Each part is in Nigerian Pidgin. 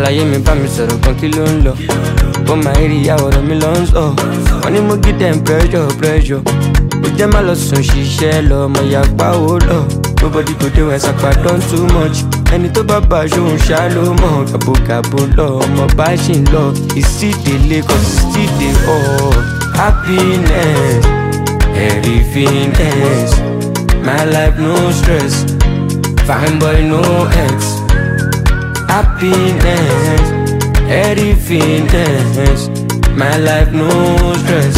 Àlàyé mi bá mi sọ̀rọ̀ gan kí ló ń lọ. Ó máa ń rí ìyàwó rẹ̀ mi lọ ń sọ. Wọ́n ní mo give them pressure. Ó jẹ́ má lọ sùn ṣiṣẹ́ lọ, ọmọ ìyàpá ó lọ. Nobody go dey when sapa done too much. Ẹni tó bá bá aṣóhun ṣá ló mọ̀. Gàbogàbo lọ, ọmọ bá ṣì ń lọ. Ìsídèlé kan ìsídè ọ̀. Happiness, everything else. My life no stress, fine boy no ex. Happiness, everything else. My life no stress.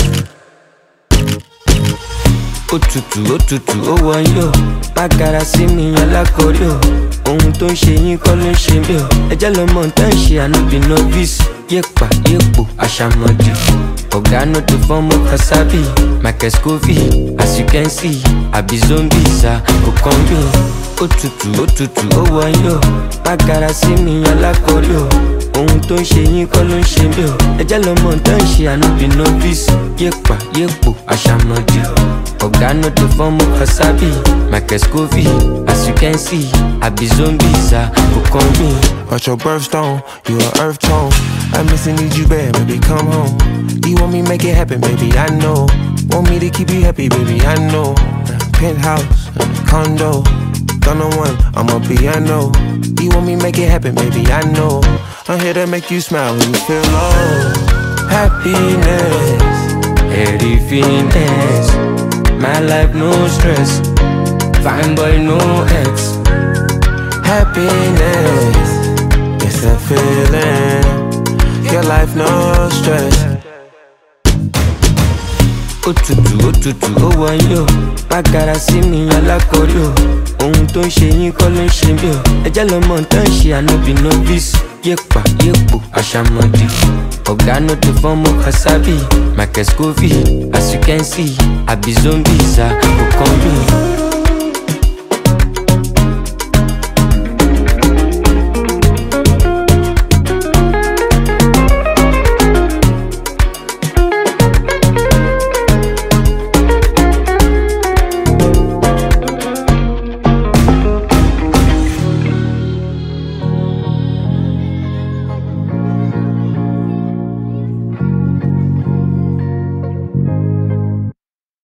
Òtútù ó wọ̀nyí o. Má gara sí mi alákọ̀ọ́rí o. Ohun tó ń ṣe yín kọ́ ló ń ṣe mí o. Ẹjẹ́ lọmọ nǹkan ń ṣe ànúbì novice. Yépa yépo àṣàmọ̀dì. Ọ̀gá no dey form of kasabi. Michael Scoville, as you can see, àbí zombies kò kàn mí. Òtútù ó wọ̀nyí o. Má gara sí mi alákọ̀ọ́rí o. Ohun tó ń ṣe yín kọ́ ló ń ṣe mí o. Ẹjẹ́ lọmọ nǹkan ń ṣe ànúbì novice. Yépa yépo àṣàmọ̀dì. Ọ̀gá no dey form of kasabi. Michael Scoville, as you can see, àbí zombies kò kàn mí. Watch your birthstone, you an earth tone. I miss and need you bad, baby, come home. You want me make it happen, baby, I know. Want me to keep you happy, baby, I know. Penthouse, condo, don't know one, I'm a piano. You want me make it happen, baby, I know. I'm here to make you smile when you feel low. Happiness, everything else. My life no stress, fine boy no ex. happiness, it's a feeling. Your life no stress. Òtútù ó wọ̀nyí o. Má gara sí mi alákọ̀ọ́rí o. Ohun tó ń ṣe yín kọ́ ló ń ṣe mí o. Ẹjẹ́ lọmọ nǹkan ń ṣe ànúbì novice. Yépa yépo àṣàmọ̀dì. Ọ̀gá no dey form of kasabi. Michael Scoville, as you can see, àbí zombies kò kàn mí.